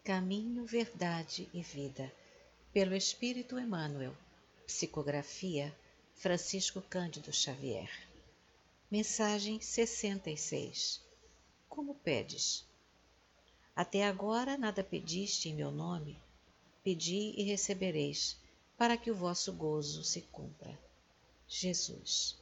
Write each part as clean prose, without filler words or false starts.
Caminho, Verdade e Vida, pelo Espírito Emmanuel. Psicografia, Francisco Cândido Xavier. Mensagem 66. Como pedes? Até agora nada pediste em meu nome. Pedi e recebereis, para que o vosso gozo se cumpra. Jesus.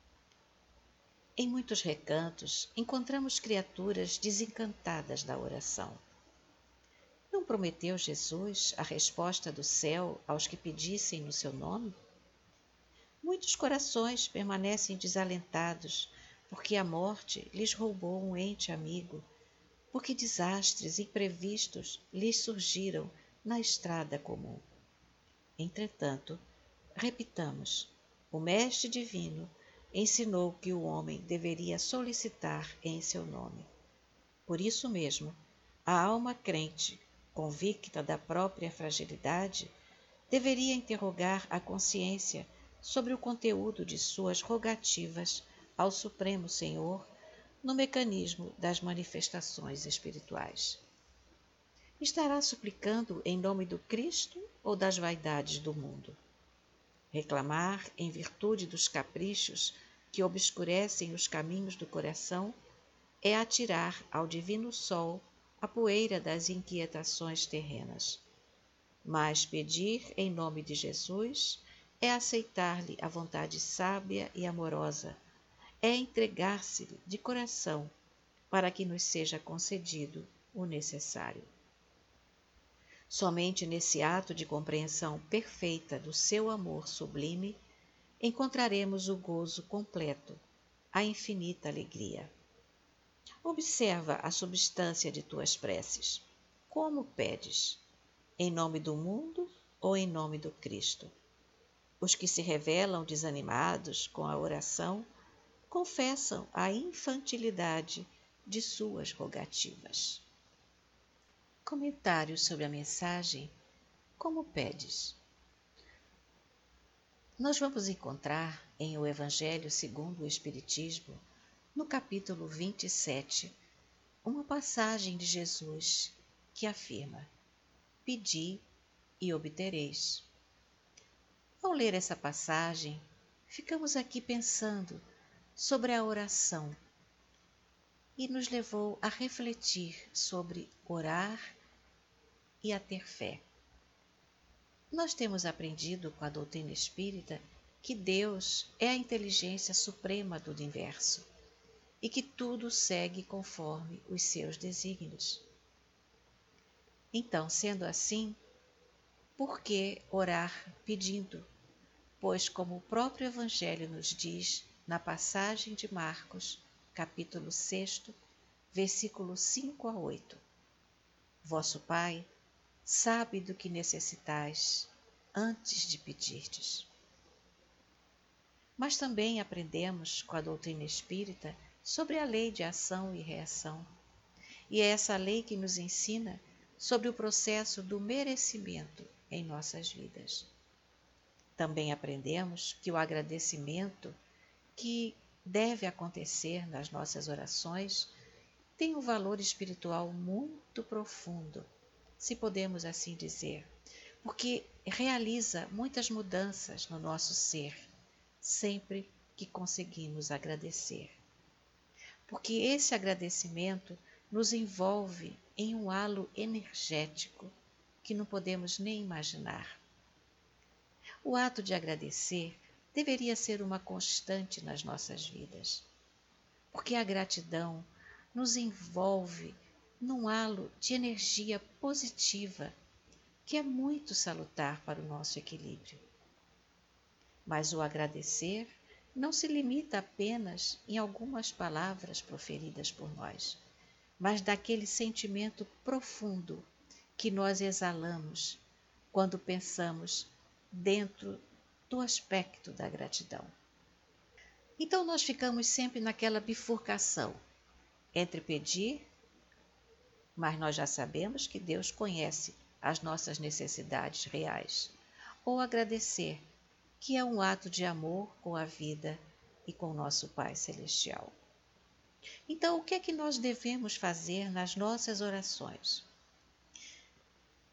Em muitos recantos encontramos criaturas desencantadas da oração. Não prometeu Jesus a resposta do céu aos que pedissem no seu nome? Muitos corações permanecem desalentados porque a morte lhes roubou um ente amigo, porque desastres imprevistos lhes surgiram na estrada comum. Entretanto, repitamos, o Mestre Divino ensinou que o homem deveria solicitar em seu nome. Por isso mesmo, a alma crente, convicta da própria fragilidade, deveria interrogar a consciência sobre o conteúdo de suas rogativas ao Supremo Senhor no mecanismo das manifestações espirituais. Estará suplicando em nome do Cristo ou das vaidades do mundo? Reclamar em virtude dos caprichos que obscurecem os caminhos do coração é atirar ao divino sol a poeira das inquietações terrenas. Mas pedir em nome de Jesus é aceitar-lhe a vontade sábia e amorosa, é entregar-se-lhe de coração para que nos seja concedido o necessário. Somente nesse ato de compreensão perfeita do seu amor sublime encontraremos o gozo completo, a infinita alegria. Observa a substância de tuas preces. Como pedes? Em nome do mundo ou em nome do Cristo? Os que se revelam desanimados com a oração confessam a infantilidade de suas rogativas. Comentário sobre a mensagem Como pedes? Nós vamos encontrar em O Evangelho segundo o Espiritismo, no capítulo 27, uma passagem de Jesus que afirma: Pedi e obtereis. Ao ler essa passagem, ficamos aqui pensando sobre a oração e nos levou a refletir sobre orar e a ter fé. Nós temos aprendido com a doutrina espírita que Deus é a inteligência suprema do universo e que tudo segue conforme os seus desígnios. Então, sendo assim, por que orar pedindo? Pois, como o próprio Evangelho nos diz na passagem de Marcos, capítulo 6, versículos 5 a 8, vosso Pai sabe do que necessitais antes de pedirdes. Mas também aprendemos com a doutrina espírita sobre a lei de ação e reação. E é essa lei que nos ensina sobre o processo do merecimento em nossas vidas. Também aprendemos que o agradecimento que deve acontecer nas nossas orações tem um valor espiritual muito profundo, se podemos assim dizer, porque realiza muitas mudanças no nosso ser, sempre que conseguimos agradecer. Porque esse agradecimento nos envolve em um halo energético que não podemos nem imaginar. O ato de agradecer deveria ser uma constante nas nossas vidas, porque a gratidão nos envolve num halo de energia positiva que é muito salutar para o nosso equilíbrio. Mas o agradecer não se limita apenas em algumas palavras proferidas por nós, mas daquele sentimento profundo que nós exalamos quando pensamos dentro do aspecto da gratidão. Então nós ficamos sempre naquela bifurcação entre pedir, mas nós já sabemos que Deus conhece as nossas necessidades reais, ou agradecer, que é um ato de amor com a vida e com o nosso Pai Celestial. Então, o que é que nós devemos fazer nas nossas orações?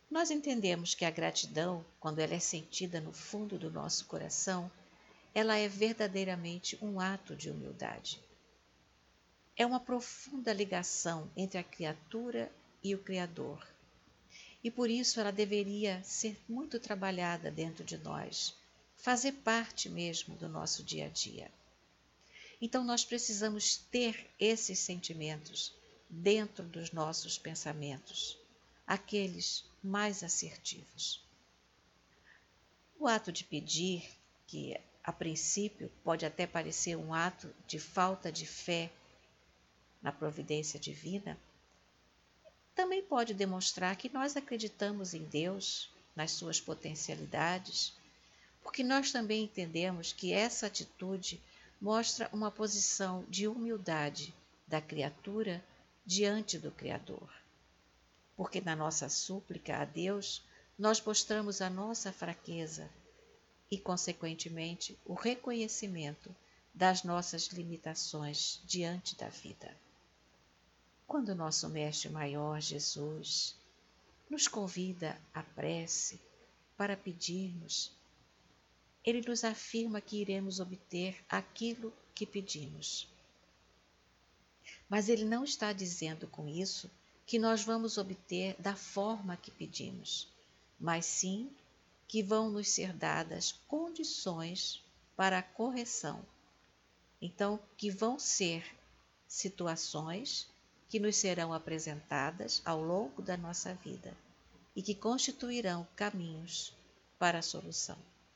Nós entendemos que a gratidão, quando ela é sentida no fundo do nosso coração, ela é verdadeiramente um ato de humildade. É uma profunda ligação entre a criatura e o Criador. E por isso ela deveria ser muito trabalhada dentro de nós, fazer parte mesmo do nosso dia a dia. Então nós precisamos ter esses sentimentos dentro dos nossos pensamentos, aqueles mais assertivos. O ato de pedir, que a princípio pode até parecer um ato de falta de fé na providência divina, também pode demonstrar que nós acreditamos em Deus, nas suas potencialidades, porque nós também entendemos que essa atitude mostra uma posição de humildade da criatura diante do Criador. Porque na nossa súplica a Deus, nós mostramos a nossa fraqueza e, consequentemente, o reconhecimento das nossas limitações diante da vida. Quando o nosso Mestre Maior, Jesus, nos convida à prece para pedirmos, ele nos afirma que iremos obter aquilo que pedimos. Mas ele não está dizendo com isso que nós vamos obter da forma que pedimos, mas sim que vão nos ser dadas condições para a correção. Então, que vão ser situações que nos serão apresentadas ao longo da nossa vida e que constituirão caminhos para a solução.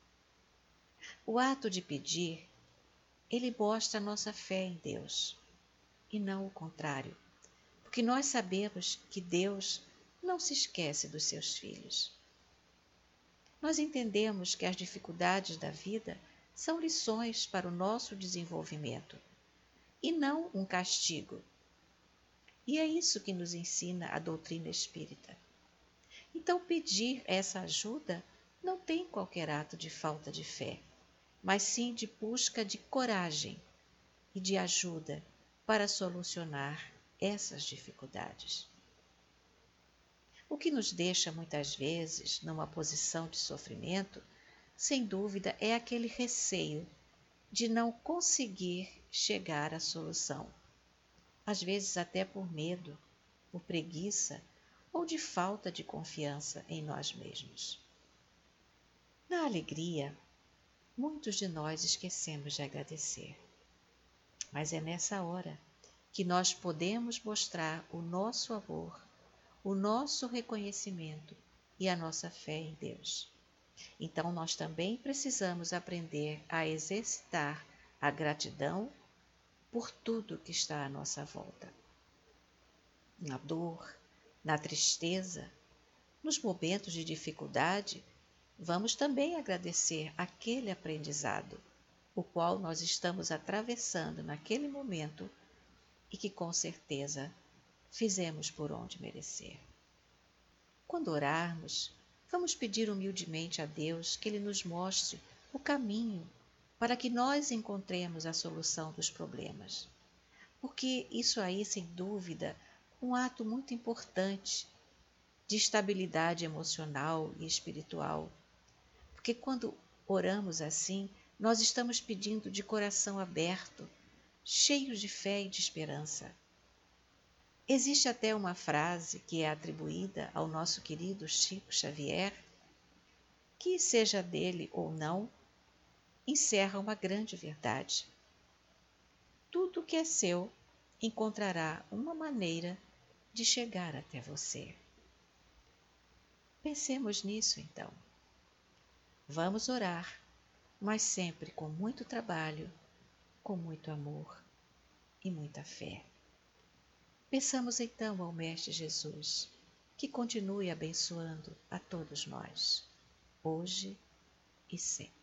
O ato de pedir, ele mostra a nossa fé em Deus, e não o contrário, porque nós sabemos que Deus não se esquece dos seus filhos. Nós entendemos que as dificuldades da vida são lições para o nosso desenvolvimento, e não um castigo. E é isso que nos ensina a doutrina espírita. Então, pedir essa ajuda não tem qualquer ato de falta de fé, mas sim de busca de coragem e de ajuda para solucionar essas dificuldades. O que nos deixa muitas vezes numa posição de sofrimento, sem dúvida, é aquele receio de não conseguir chegar à solução. Às vezes até por medo, por preguiça ou de falta de confiança em nós mesmos. Na alegria, muitos de nós esquecemos de agradecer. Mas é nessa hora que nós podemos mostrar o nosso amor, o nosso reconhecimento e a nossa fé em Deus. Então nós também precisamos aprender a exercitar a gratidão por tudo que está à nossa volta. Na dor, na tristeza, nos momentos de dificuldade, vamos também agradecer aquele aprendizado, o qual nós estamos atravessando naquele momento e que com certeza fizemos por onde merecer. Quando orarmos, vamos pedir humildemente a Deus que Ele nos mostre o caminho para que nós encontremos a solução dos problemas. Porque isso aí, sem dúvida, é um ato muito importante de estabilidade emocional e espiritual. Porque quando oramos assim, nós estamos pedindo de coração aberto, cheios de fé e de esperança. Existe até uma frase que é atribuída ao nosso querido Chico Xavier, que, seja dele ou não, encerra uma grande verdade. Tudo que é seu encontrará uma maneira de chegar até você. Pensemos nisso então. Vamos orar, mas sempre com muito trabalho, com muito amor e muita fé. Peçamos então ao Mestre Jesus que continue abençoando a todos nós, hoje e sempre.